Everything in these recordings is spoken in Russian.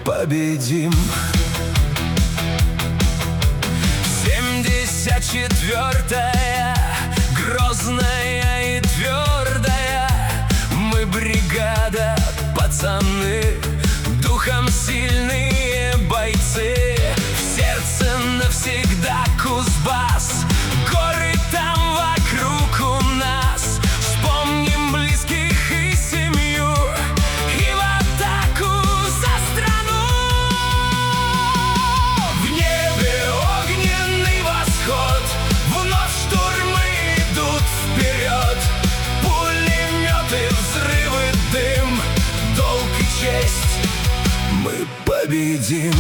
победим. 74-я, грозная и твердая, мы бригада, пацаны, духом сильные бойцы. В сердце навсегда Кузбасс, горы там вокруг у нас. Вспомним близких и семью, и в атаку за страну. В небе огненный восход, вновь штурмы идут вперед. Пулеметы, взрывы, дым, долг и честь, мы победим.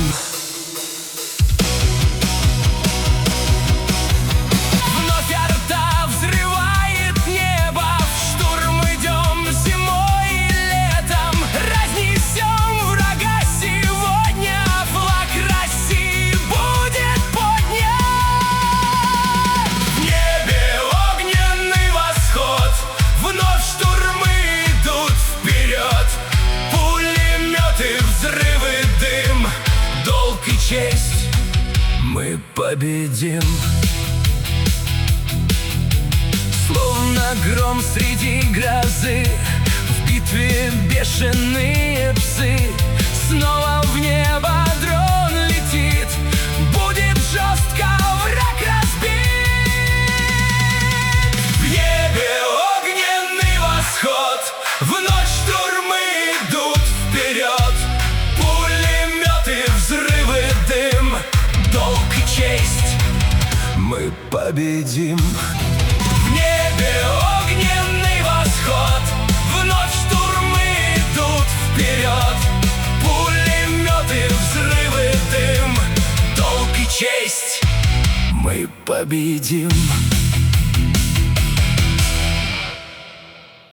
Честь, мы победим. Словно гром среди грозы, в битве бешеные псы. Снова в небо дрон летит, будет жестко враг разбит. В небе огненный восход, в ночь штурмы идут вперед. Пулеметы, взрывы, дым, долг и честь, мы победим. В небе огненный восход, вновь штурмы идут вперед. Пулеметы, взрывы, дым, долг и честь, мы победим.